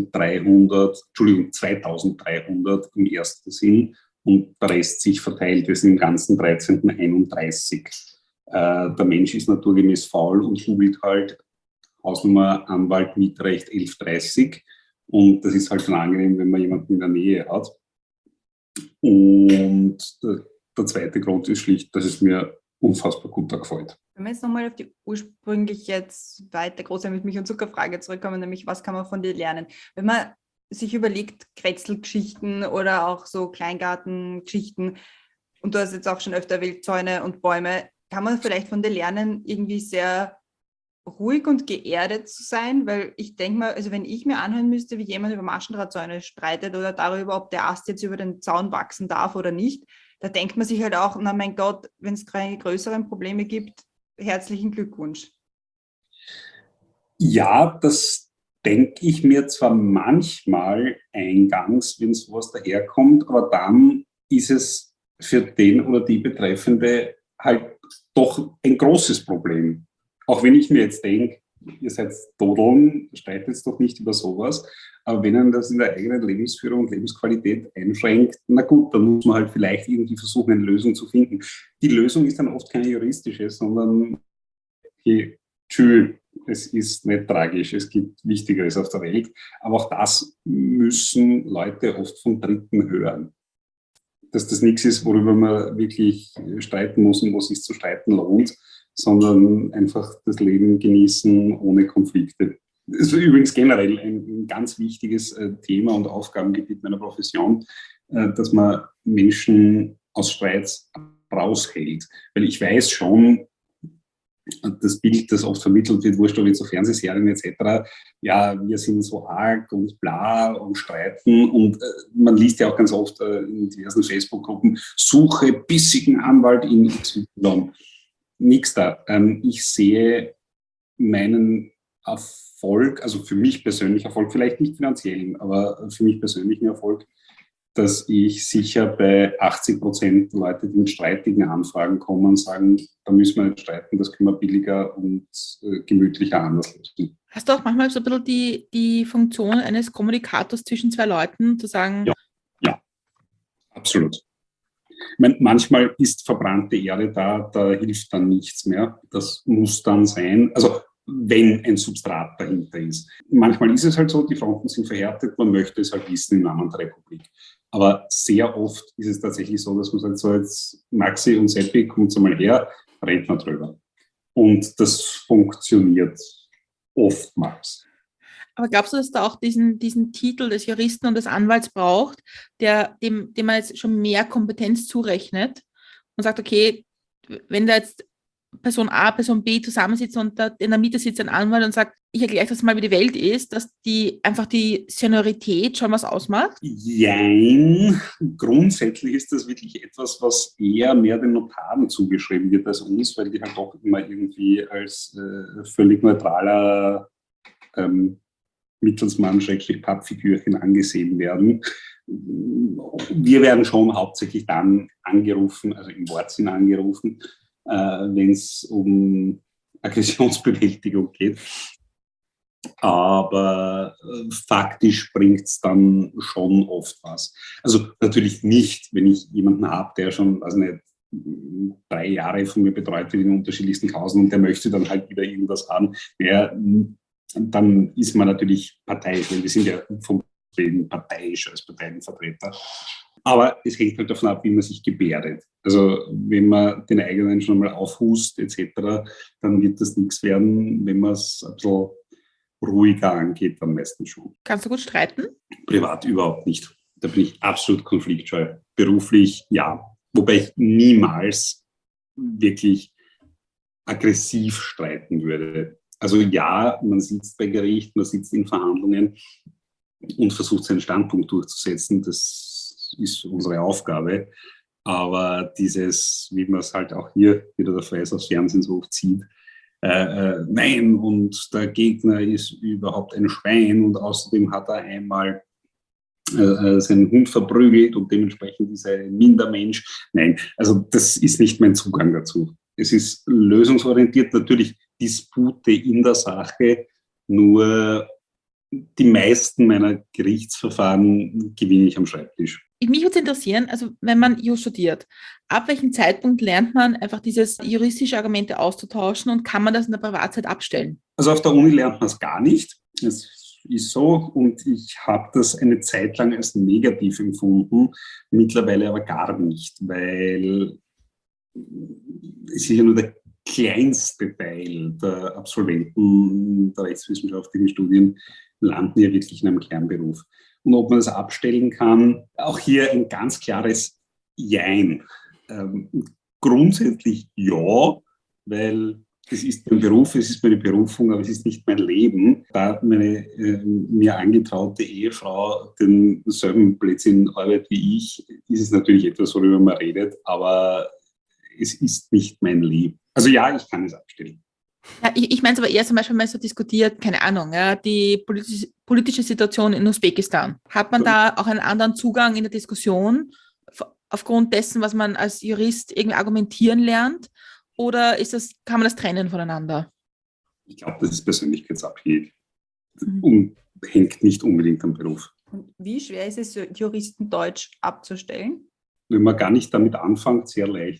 2.300 im ersten sind und der Rest sich verteilt. Wir sind im ganzen 13.31. Der Mensch ist naturgemäß faul und googelt halt Hausnummer Anwalt Mietrecht 1130 und das ist halt schon angenehm, wenn man jemanden in der Nähe hat. Und der zweite Grund ist schlicht, dass es mir unfassbar gut gefällt. Wenn wir jetzt nochmal auf die ursprünglich jetzt weiter große mit Milch- und Zuckerfrage zurückkommen, nämlich was kann man von dir lernen? Wenn man sich überlegt, Kretzelgeschichten oder auch so Kleingartengeschichten, und du hast jetzt auch schon öfter erwähnt, Zäune und Bäume, kann man vielleicht von dir lernen, irgendwie sehr ruhig und geerdet zu sein? Weil ich denke mal, also wenn ich mir anhören müsste, wie jemand über Maschendrahtzäune streitet oder darüber, ob der Ast jetzt über den Zaun wachsen darf oder nicht, da denkt man sich halt auch, na mein Gott, wenn es keine größeren Probleme gibt, herzlichen Glückwunsch. Ja, das denke ich mir zwar manchmal eingangs, wenn sowas daherkommt, aber dann ist es für den oder die Betreffende halt doch ein großes Problem. Auch wenn ich mir jetzt denke, ihr seid Dodeln, streitet doch nicht über sowas, aber wenn man das in der eigenen Lebensführung und Lebensqualität einschränkt, na gut, dann muss man halt vielleicht irgendwie versuchen, eine Lösung zu finden. Die Lösung ist dann oft keine juristische, sondern okay, tschüss. Es ist nicht tragisch, es gibt Wichtigeres auf der Welt. Aber auch das müssen Leute oft von Dritten hören. Dass das nichts ist, worüber man wirklich streiten muss und wo es sich zu streiten lohnt, sondern einfach das Leben genießen ohne Konflikte. Das ist übrigens generell ein ganz wichtiges Thema und Aufgabengebiet meiner Profession, dass man Menschen aus Streits raushält. Weil ich weiß schon, das Bild, das oft vermittelt wird, wurscht ob jetzt so Fernsehserien etc., ja, wir sind so arg und bla und streiten und man liest ja auch ganz oft in diversen Facebook-Gruppen, suche bissigen Anwalt in XY. Nix da. Ich sehe meinen Erfolg, also für mich persönlich Erfolg, vielleicht nicht finanziellen, aber für mich persönlichen Erfolg, dass ich sicher bei 80% Leute, die mit streitigen Anfragen kommen, sagen, da müssen wir nicht streiten, das können wir billiger und gemütlicher anders lösen. Hast du auch manchmal so ein bisschen die Funktion eines Kommunikators zwischen zwei Leuten, zu sagen? Ja, absolut. Ich meine, manchmal ist verbrannte Erde da hilft dann nichts mehr. Das muss dann sein, also wenn ein Substrat dahinter ist. Manchmal ist es halt so, die Fronten sind verhärtet, man möchte es halt wissen im Namen der Republik. Aber sehr oft ist es tatsächlich so, dass man sagt, so jetzt Maxi und Seppi, kommt mal her, reden wir drüber. Und das funktioniert oftmals. Aber glaubst du, dass da auch diesen Titel des Juristen und des Anwalts braucht, dem man jetzt schon mehr Kompetenz zurechnet und sagt, okay, wenn da jetzt Person A, Person B zusammensitzen und da in der Mitte sitzt ein Anwalt und sagt, ich erkläre euch das mal, wie die Welt ist, dass einfach die Seniorität schon was ausmacht? Jein. Grundsätzlich ist das wirklich etwas, was eher mehr den Notaren zugeschrieben wird als uns, weil die halt doch immer irgendwie als völlig neutraler Mittelsmann, Pappfigürchen angesehen werden. Wir werden schon hauptsächlich dann angerufen, also im Wortsinn angerufen, wenn es um Aggressionsbewältigung geht. Aber faktisch bringt es dann schon oft was. Also natürlich nicht, wenn ich jemanden habe, der schon, also nicht 3 Jahre von mir betreut wird in unterschiedlichsten Kausen und der möchte dann halt wieder irgendwas haben, dann ist man natürlich parteiisch, weil wir sind ja vom Leben parteiisch als Parteienvertreter. Aber es hängt halt davon ab, wie man sich gebärdet. Also wenn man den eigenen schon mal aufhust etc., dann wird das nichts werden. Wenn man es ein bisschen ruhiger angeht, dann meistens schon. Kannst du gut streiten? Privat überhaupt nicht. Da bin ich absolut konfliktscheu. Beruflich ja. Wobei ich niemals wirklich aggressiv streiten würde. Also ja, man sitzt bei Gericht, man sitzt in Verhandlungen, und versucht, seinen Standpunkt durchzusetzen. Das ist unsere Aufgabe. Aber dieses, wie man es halt auch hier wieder der Fall ist, aufs Fernsehen so oft sieht, nein, und der Gegner ist überhaupt ein Schwein und außerdem hat er einmal seinen Hund verprügelt und dementsprechend ist er ein Mindermensch. Nein, also das ist nicht mein Zugang dazu. Es ist lösungsorientiert, natürlich Dispute in der Sache, nur die meisten meiner Gerichtsverfahren gewinne ich am Schreibtisch. Mich würde es interessieren, also wenn man Jus studiert, ab welchem Zeitpunkt lernt man einfach dieses juristische Argumente auszutauschen und kann man das in der Privatzeit abstellen? Also auf der Uni lernt man es gar nicht. Es ist so und ich habe das eine Zeit lang als negativ empfunden, mittlerweile aber gar nicht, weil es ist ja nur der kleinste Teil der Absolventen der rechtswissenschaftlichen Studien landen ja wirklich in einem Kernberuf. Und ob man das abstellen kann, auch hier ein ganz klares Jein. Grundsätzlich ja, weil es ist mein Beruf, es ist meine Berufung, aber es ist nicht mein Leben. Da meine mir angetraute Ehefrau denselben Blödsinn arbeitet wie ich, ist es natürlich etwas, worüber man redet, aber es ist nicht mein Leben. Also ja, ich kann es abstellen. Ja, ich meine es aber eher zum Beispiel mal so diskutiert, keine Ahnung, ja, die politische Situation in Usbekistan. Hat man da auch einen anderen Zugang in der Diskussion aufgrund dessen, was man als Jurist irgendwie argumentieren lernt? Oder kann man das trennen voneinander? Ich glaube, das ist persönlichkeitsabhängig und hängt nicht unbedingt am Beruf. Und wie schwer ist es, Juristendeutsch abzustellen? Wenn man gar nicht damit anfängt, sehr leicht.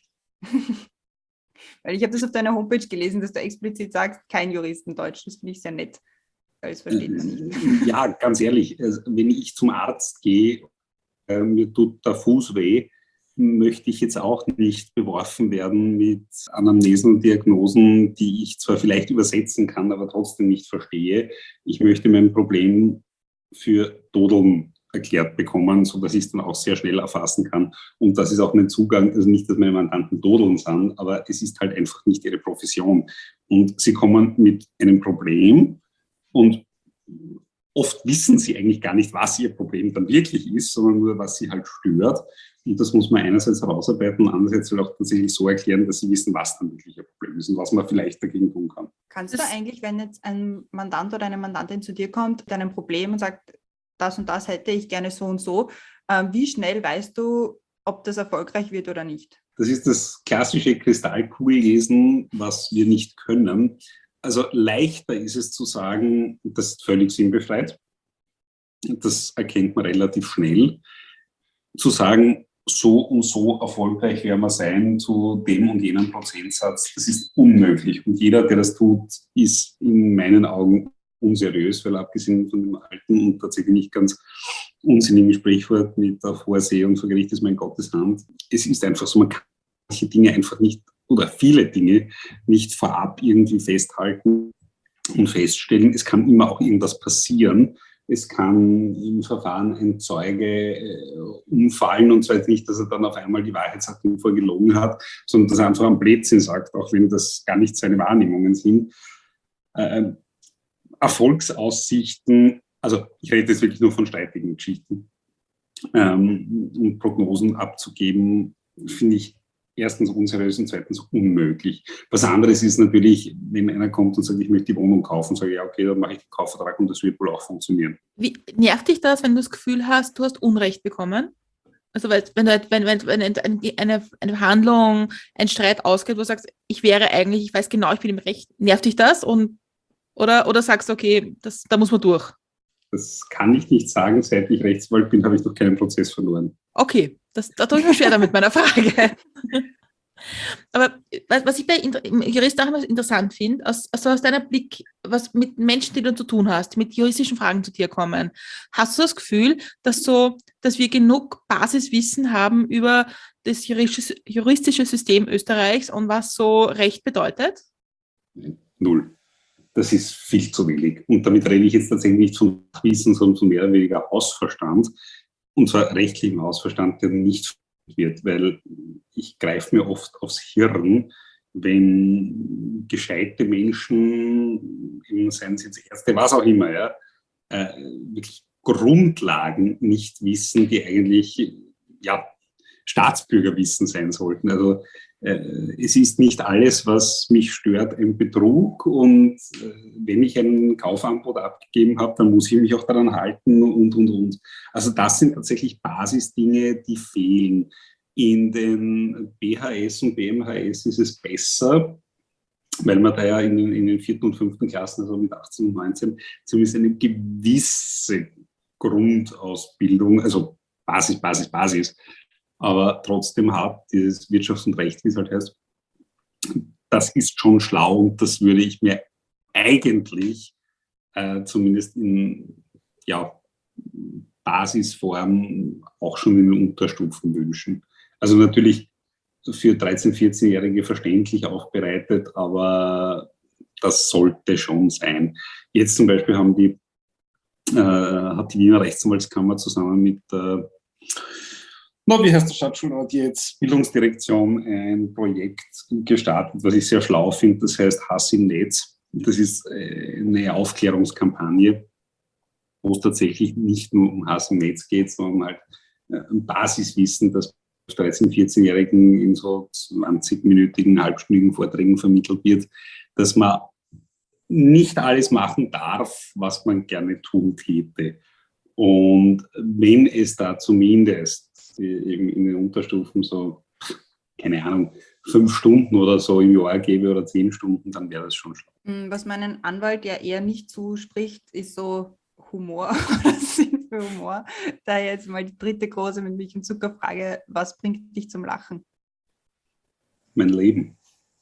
Weil ich habe das auf deiner Homepage gelesen, dass du explizit sagst, kein Juristendeutsch. Das finde ich sehr nett, weil das versteht man nicht. Ja, ganz ehrlich, wenn ich zum Arzt gehe, mir tut der Fuß weh, möchte ich jetzt auch nicht beworfen werden mit Anamnesen und Diagnosen, die ich zwar vielleicht übersetzen kann, aber trotzdem nicht verstehe. Ich möchte mein Problem für Dodeln erklärt bekommen, sodass ich es dann auch sehr schnell erfassen kann. Und das ist auch mein Zugang, also nicht, dass meine Mandanten Dodeln sind, aber es ist halt einfach nicht ihre Profession. Und sie kommen mit einem Problem und oft wissen sie eigentlich gar nicht, was ihr Problem dann wirklich ist, sondern nur, was sie halt stört. Und das muss man einerseits herausarbeiten, andererseits auch tatsächlich so erklären, dass sie wissen, was dann wirklich ihr Problem ist und was man vielleicht dagegen tun kann. Kannst du da eigentlich, wenn jetzt ein Mandant oder eine Mandantin zu dir kommt mit einem Problem und sagt, das und das hätte ich gerne so und so, wie schnell weißt du, ob das erfolgreich wird oder nicht? Das ist das klassische Kristallkugellesen, was wir nicht können. Also leichter ist es zu sagen, das ist völlig sinnbefreit. Das erkennt man relativ schnell. Zu sagen, so und so erfolgreich werden wir sein zu dem und jenem Prozentsatz, das ist unmöglich. Und jeder, der das tut, ist in meinen Augen unseriös, weil abgesehen von dem alten und tatsächlich nicht ganz unsinnigen Sprichwort mit auf hoher See und vor Gericht ist mein Gottes Hand. Es ist einfach so, man kann manche Dinge einfach nicht oder viele Dinge nicht vorab irgendwie festhalten und feststellen. Es kann immer auch irgendwas passieren. Es kann im Verfahren ein Zeuge umfallen und zwar nicht, dass er dann auf einmal die Wahrheit sagt und vorher gelogen hat, sondern dass er einfach einen Blödsinn sagt, auch wenn das gar nicht seine Wahrnehmungen sind. Erfolgsaussichten, also ich rede jetzt wirklich nur von streitigen Geschichten, und Prognosen abzugeben, finde ich erstens unseriös und zweitens unmöglich. Was anderes ist natürlich, wenn einer kommt und sagt, ich möchte die Wohnung kaufen, sage ich, ja, okay, dann mache ich den Kaufvertrag und das wird wohl auch funktionieren. Wie nervt dich das, wenn du das Gefühl hast, du hast Unrecht bekommen? Also wenn eine Verhandlung, ein Streit ausgeht, wo du sagst, ich weiß genau, ich bin im Recht, nervt dich das? Oder sagst du, okay, da muss man durch? Das kann ich nicht sagen. Seit ich Rechtsanwalt bin, habe ich noch keinen Prozess verloren. Okay, da tue ich mir schwer damit, meiner Frage. Aber was ich bei Juristen auch immer interessant finde, aus deiner Blick, was mit Menschen, die du zu tun hast, mit juristischen Fragen zu dir kommen, hast du das Gefühl, dass wir genug Basiswissen haben über das juristische System Österreichs und was so Recht bedeutet? Null. Das ist viel zu wenig. Und damit rede ich jetzt tatsächlich nicht von Wissen, sondern von mehr oder weniger Hausverstand. Und zwar rechtlichem Hausverstand, der nicht wird, weil ich greife mir oft aufs Hirn, wenn gescheite Menschen, seien sie jetzt Ärzte, was auch immer, ja, wirklich Grundlagen nicht wissen, die eigentlich Staatsbürgerwissen sein sollten. Also es ist nicht alles, was mich stört, ein Betrug. Und wenn ich ein Kaufangebot abgegeben habe, dann muss ich mich auch daran halten und. Also das sind tatsächlich Basisdinge, die fehlen. In den BHS und BMHS ist es besser, weil man da ja in den 4. und 5. Klassen, also mit 18 und 19, zumindest eine gewisse Grundausbildung, also Basis, aber trotzdem hat dieses Wirtschafts- und Recht, wie es halt heißt, das ist schon schlau und das würde ich mir eigentlich zumindest in Basisform auch schon in den Unterstufen wünschen. Also natürlich für 13-, 14-Jährige verständlich aufbereitet, aber das sollte schon sein. Jetzt zum Beispiel hat die Wiener Rechtsanwaltskammer zusammen mit wie heißt der Stadtschulrat jetzt? Bildungsdirektion ein Projekt gestartet, was ich sehr schlau finde. Das heißt Hass im Netz. Das ist eine Aufklärungskampagne, wo es tatsächlich nicht nur um Hass im Netz geht, sondern halt ein Basiswissen, das 13-, 14-Jährigen in so 20-minütigen, halbstündigen Vorträgen vermittelt wird, dass man nicht alles machen darf, was man gerne tun täte. Und wenn es da zumindest eben in den Unterstufen so, keine Ahnung, 5 Stunden oder so im Jahr gäbe oder 10 Stunden, dann wäre das schon schlau. Was meinen Anwalt ja eher nicht zuspricht, ist so Humor oder Sinn für Humor. Da jetzt mal die dritte große mit Milch und Zucker Frage, was bringt dich zum Lachen? Mein Leben.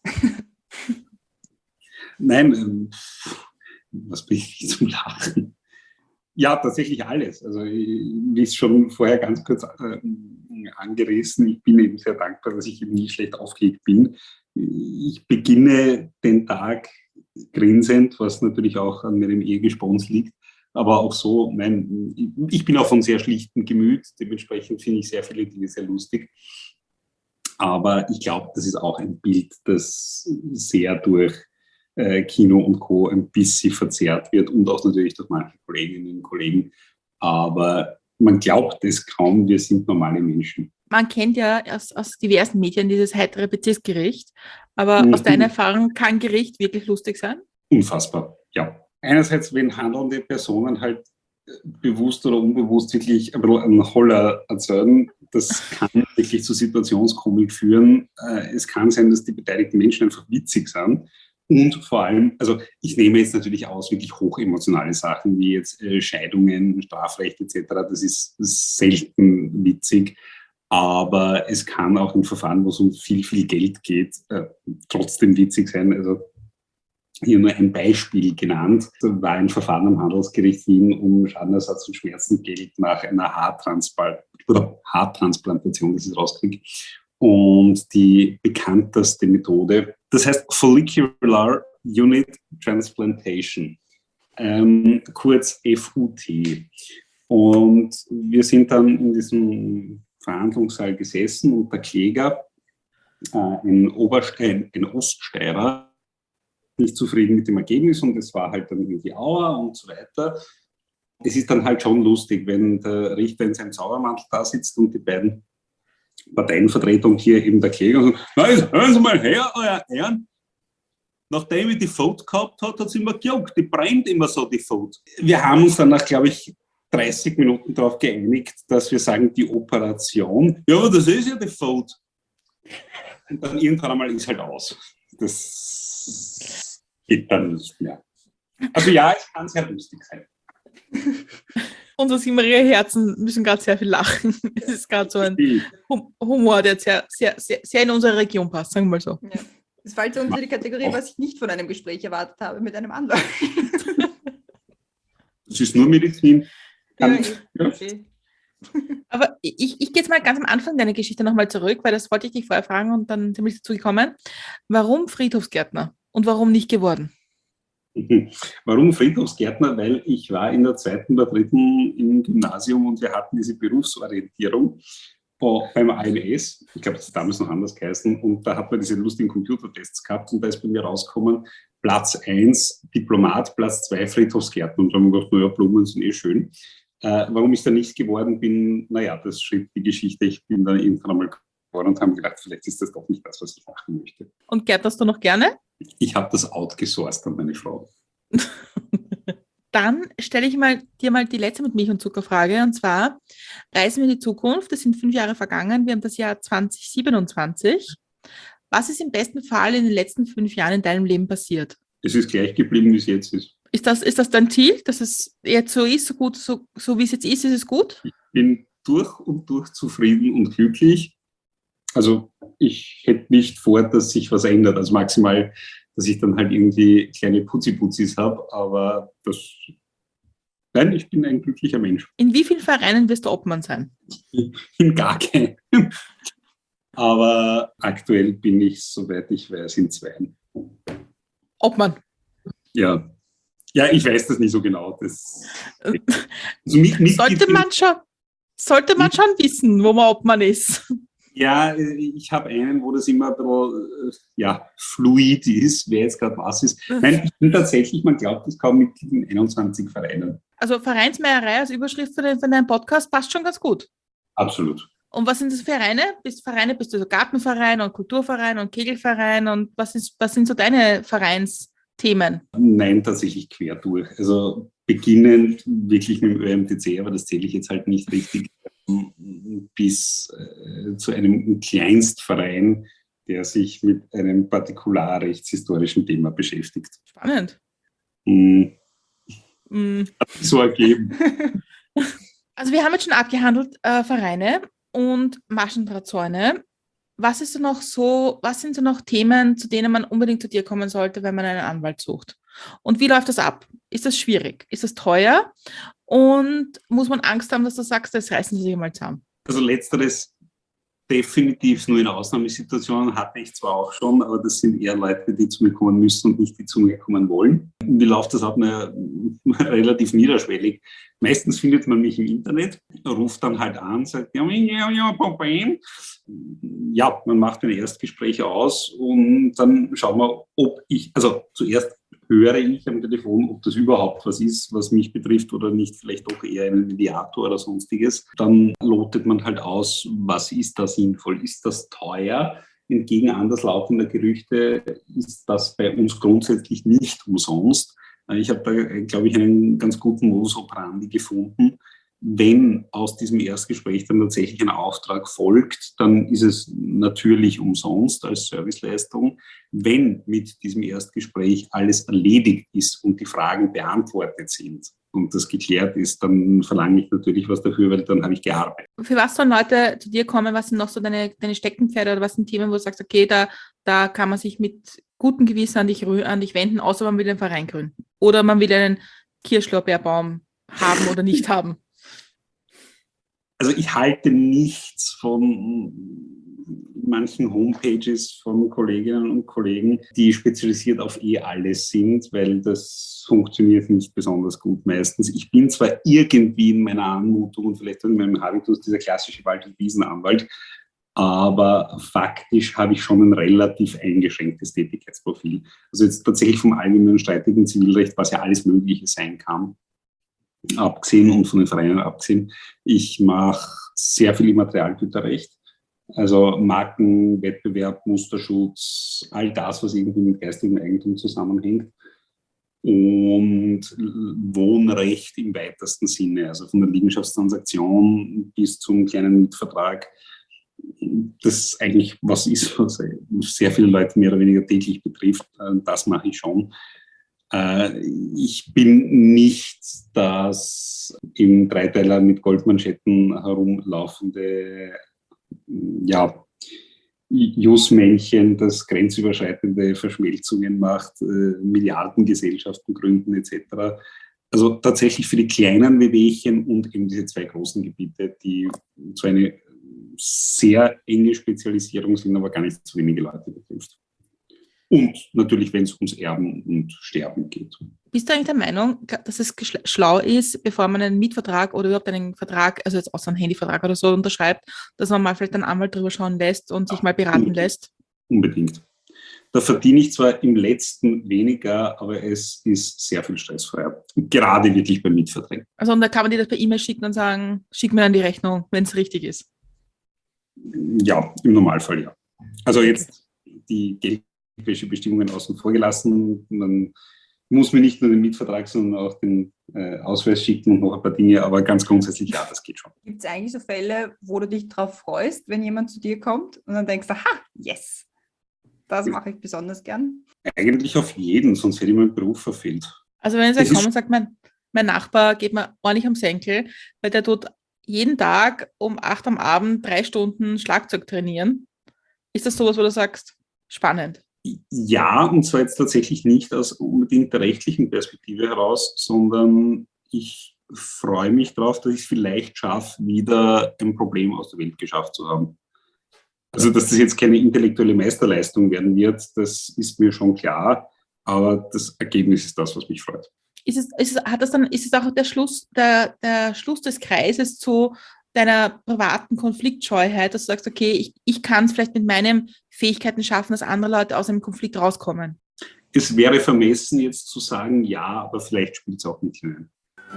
Nein, was bringt mich zum Lachen? Ja, tatsächlich alles. Also wie es schon vorher ganz kurz angerissen, ich bin eben sehr dankbar, dass ich eben nie schlecht aufgelegt bin. Ich beginne den Tag grinsend, was natürlich auch an meinem Ehegespons liegt, aber auch so, ich bin auch von sehr schlichtem Gemüt, dementsprechend finde ich sehr viele Dinge sehr lustig. Aber ich glaube, das ist auch ein Bild, das sehr durch Kino und Co. ein bisschen verzerrt wird und auch natürlich durch manche Kolleginnen und Kollegen. Aber man glaubt es kaum, wir sind normale Menschen. Man kennt ja aus diversen Medien dieses heitere Bezirksgericht, aber aus deiner Erfahrung kann Gericht wirklich lustig sein? Unfassbar, ja. Einerseits, wenn handelnde Personen halt bewusst oder unbewusst wirklich ein bisschen einen Holler erzeugen, das kann wirklich zu Situationskomik führen. Es kann sein, dass die beteiligten Menschen einfach witzig sind. Und vor allem, also ich nehme jetzt natürlich aus, wirklich hochemotionale Sachen wie jetzt Scheidungen, Strafrecht etc. Das ist selten witzig, aber es kann auch in Verfahren, wo es um viel, viel Geld geht, trotzdem witzig sein. Also hier nur ein Beispiel genannt. Da war ein Verfahren am Handelsgericht Wien um Schadenersatz und Schmerzengeld nach einer Haartransplantation, das ich rauskriege. Und die bekannteste Methode, das heißt Follicular Unit Transplantation, kurz FUT. Und wir sind dann in diesem Verhandlungssaal gesessen und der Kläger, ein Oststeirer, nicht zufrieden mit dem Ergebnis und es war halt dann irgendwie Aua und so weiter. Es ist dann halt schon lustig, wenn der Richter in seinem Zaubermantel da sitzt und die beiden Parteienvertretung hier eben der Kläger und sagt, na, jetzt hören Sie mal her, euer Herren. Nachdem ich die Vote gehabt hat, hat sie immer gejuckt. Die brennt immer so, die Vote. Wir haben uns dann nach, glaube ich, 30 Minuten darauf geeinigt, dass wir sagen, die Operation, ja, aber das ist ja die Vote. Und dann irgendwann einmal ist halt aus. Das geht dann nicht mehr. Also ja, es kann sehr lustig sein. Unsere Simaria-Herzen müssen gerade sehr viel lachen. Es ist gerade so ein Humor, der sehr, sehr, sehr, sehr in unsere Region passt, sagen wir mal so. Ja. Das fällt unter die Kategorie, was ich nicht von einem Gespräch erwartet habe mit einem Anwalt. Das ist nur Medizin. Ja, okay. Aber ich gehe jetzt mal ganz am Anfang deiner Geschichte nochmal zurück, weil das wollte ich dich vorher fragen und dann sind wir dazu gekommen. Warum Friedhofsgärtner und warum nicht geworden? Warum Friedhofsgärtner? Weil ich war in der 2. oder 3. im Gymnasium und wir hatten diese Berufsorientierung beim AMS. Ich glaube, das hat damals noch anders geheißen. Und da hat man diese lustigen Computertests gehabt und da ist bei mir rausgekommen, Platz 1 Diplomat, Platz 2 Friedhofsgärtner. Und da haben wir gedacht, naja, Blumen sind eh schön. Warum ich da nicht geworden bin, naja, das schrieb die Geschichte. Ich bin dann irgendwann einmal geworden und habe gedacht, vielleicht ist das doch nicht das, was ich machen möchte. Und gärtnerst du noch gerne? Ich habe das outgesourced an meine Frau. Dann stelle ich dir mal die letzte mit Milch und Zucker Frage. Und zwar, reisen wir in die Zukunft. Es sind 5 Jahre vergangen. Wir haben das Jahr 2027. Was ist im besten Fall in den letzten 5 Jahren in deinem Leben passiert? Es ist gleich geblieben, wie es jetzt ist. Ist das dein Ziel, dass es jetzt so ist, so gut, so wie es jetzt ist es gut? Ich bin durch und durch zufrieden und glücklich. Also ich hätte nicht vor, dass sich was ändert. Also maximal, dass ich dann halt irgendwie kleine Putzi-Putzis habe. Aber nein, ich bin ein glücklicher Mensch. In wie vielen Vereinen wirst du Obmann sein? In gar keinem. Aber aktuell bin ich, soweit ich weiß, in 2. Obmann. Ja. Ja, ich weiß das nicht so genau. Also sollte man schon wissen, wo man Obmann ist. Ja, ich habe einen, wo das immer ein bisschen fluid ist, wer jetzt gerade was ist. Nein, ich bin tatsächlich, man glaubt es kaum, Mitglied in 21 Vereinen. Also Vereinsmeierei als Überschrift für deinen Podcast passt schon ganz gut. Absolut. Und was sind das für Vereine? Bist du so Gartenverein und Kulturverein und Kegelverein und was sind so deine Vereinsthemen? Nein, tatsächlich quer durch. Also beginnend wirklich mit dem ÖMTC, aber das zähle ich jetzt halt nicht richtig, bis zu einem Kleinstverein, der sich mit einem partikularrechtshistorischen Thema beschäftigt. Spannend. Hat sich so ergeben. Also wir haben jetzt schon abgehandelt Vereine und Maschendrahtzäune. Was sind so noch Themen, zu denen man unbedingt zu dir kommen sollte, wenn man einen Anwalt sucht? Und wie läuft das ab? Ist das schwierig? Ist das teuer? Und muss man Angst haben, dass du sagst, das reißen sie sich mal zusammen? Also letzteres definitiv nur in Ausnahmesituationen hatte ich zwar auch schon, aber das sind eher Leute, die zu mir kommen müssen und nicht die zu mir kommen wollen. Wie läuft das ab? Relativ niederschwellig. Meistens findet man mich im Internet, ruft dann halt an, sagt, Problem. Ja, man macht ein Erstgespräch aus und dann schauen wir, zuerst höre ich am Telefon, ob das überhaupt was ist, was mich betrifft oder nicht, vielleicht doch eher ein Mediator oder sonstiges. Dann lotet man halt aus, was ist da sinnvoll, ist das teuer? Entgegen anderslautender Gerüchte ist das bei uns grundsätzlich nicht umsonst. Ich habe da, glaube ich, einen ganz guten Modus operandi gefunden. Wenn aus diesem Erstgespräch dann tatsächlich ein Auftrag folgt, dann ist es natürlich umsonst als Serviceleistung. Wenn mit diesem Erstgespräch alles erledigt ist und die Fragen beantwortet sind und das geklärt ist, dann verlange ich natürlich was dafür, weil dann habe ich gearbeitet. Für was sollen Leute zu dir kommen? Was sind noch so deine Steckenpferde oder was sind Themen, wo du sagst, okay, da kann man sich mit gutem Gewissen an dich wenden, außer man will einen Verein gründen oder man will einen Kirschlorbeerbaum haben oder nicht haben? Also ich halte nichts von manchen Homepages von Kolleginnen und Kollegen, die spezialisiert auf alles sind, weil das funktioniert nicht besonders gut meistens. Ich bin zwar irgendwie in meiner Anmutung und vielleicht in meinem Habitus dieser klassische Wald- und Wiesenanwalt, aber faktisch habe ich schon ein relativ eingeschränktes Tätigkeitsprofil. Also jetzt tatsächlich vom allgemeinen streitigen Zivilrecht, was ja alles Mögliche sein kann, abgesehen und von den Vereinen abgesehen. Ich mache sehr viel Immaterialgüterrecht, also Marken, Wettbewerb, Musterschutz, all das, was irgendwie mit geistigem Eigentum zusammenhängt. Und Wohnrecht im weitesten Sinne, also von der Liegenschaftstransaktion bis zum kleinen Mietvertrag. Das eigentlich was ist, was sehr viele Leute mehr oder weniger täglich betrifft. Das mache ich schon. Ich bin nicht das im Dreiteiler mit Goldmanschetten herumlaufende Jusmännchen, das grenzüberschreitende Verschmelzungen macht, Milliardengesellschaften gründen etc. Also tatsächlich für die kleinen Wehwehchen und eben diese 2 großen Gebiete, die so eine sehr enge Spezialisierung sind, aber gar nicht so wenige Leute betrifft. Und natürlich, wenn es ums Erben und Sterben geht. Bist du eigentlich der Meinung, dass es schlau ist, bevor man einen Mietvertrag oder überhaupt einen Vertrag, also jetzt außer einen Handyvertrag oder so unterschreibt, dass man mal vielleicht einen Anwalt drüber schauen lässt und sich mal beraten lässt? Unbedingt. Da verdiene ich zwar im letzten weniger, aber es ist sehr viel stressfreier. Gerade wirklich beim Mietverträgen. Also und da kann man dir das per E-Mail schicken und sagen, schick mir dann die Rechnung, wenn es richtig ist. Ja, im Normalfall ja. Also jetzt die Geldwäschebestimmungen außen vor gelassen. Man muss mir nicht nur den Mietvertrag, sondern auch den Ausweis schicken und noch ein paar Dinge. Aber ganz grundsätzlich ja, das geht schon. Gibt es eigentlich so Fälle, wo du dich drauf freust, wenn jemand zu dir kommt und dann denkst, aha, yes, das mache ich besonders gern? Eigentlich auf jeden, sonst hätte ich meinen Beruf verfehlt. Also wenn jetzt kommt und sagt, mein Nachbar geht mir ordentlich am Senkel, weil der tut jeden Tag um 8 am Abend 3 Stunden Schlagzeug trainieren. Ist das sowas, wo du sagst, spannend? Ja, und zwar jetzt tatsächlich nicht aus unbedingt der rechtlichen Perspektive heraus, sondern ich freue mich darauf, dass ich es vielleicht schaffe, wieder ein Problem aus der Welt geschafft zu haben. Also, dass das jetzt keine intellektuelle Meisterleistung werden wird, das ist mir schon klar, aber das Ergebnis ist das, was mich freut. Ist es auch der Schluss des Kreises zu deiner privaten Konfliktscheuheit, dass du sagst, okay, ich kann es vielleicht mit meinen Fähigkeiten schaffen, dass andere Leute aus einem Konflikt rauskommen? Es wäre vermessen, jetzt zu sagen, ja, aber vielleicht spielt es auch mit hinein.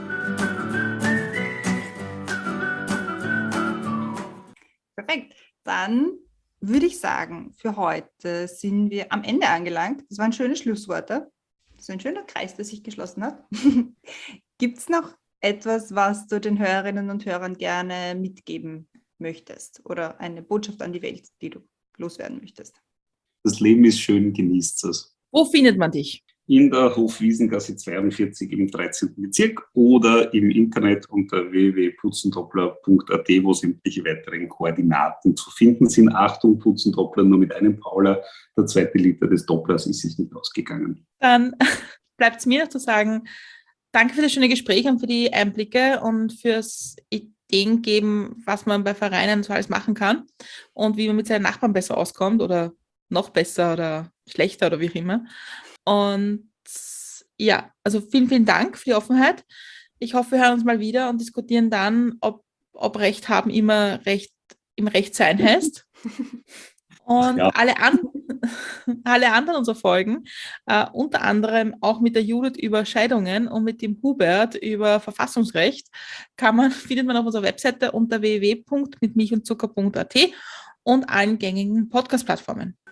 Perfekt. Dann würde ich sagen, für heute sind wir am Ende angelangt. Das waren schöne Schlussworte. Das ist ein schöner Kreis, der sich geschlossen hat. Gibt es noch etwas, was du den Hörerinnen und Hörern gerne mitgeben möchtest oder eine Botschaft an die Welt, die du loswerden möchtest? Das Leben ist schön, genießt es. Wo findet man dich? In der Hofwiesengasse 42 im 13. Bezirk oder im Internet unter www.putzentoppler.at, wo sämtliche weiteren Koordinaten zu finden sind. Achtung, Putzentoppler nur mit einem Pauler. Der 2. Liter des Dopplers ist es nicht ausgegangen. Dann bleibt es mir noch zu sagen, danke für das schöne Gespräch und für die Einblicke und fürs Ideen geben, was man bei Vereinen so alles machen kann und wie man mit seinen Nachbarn besser auskommt oder noch besser oder schlechter oder wie auch immer. Und ja, also vielen, vielen Dank für die Offenheit. Ich hoffe, wir hören uns mal wieder und diskutieren dann, ob Recht haben immer Recht im Recht sein heißt. Und ja. alle anderen unserer Folgen, unter anderem auch mit der Judith über Scheidungen und mit dem Hubert über Verfassungsrecht, findet man auf unserer Webseite unter www.mitmilchundzucker.at und allen gängigen Podcast-Plattformen.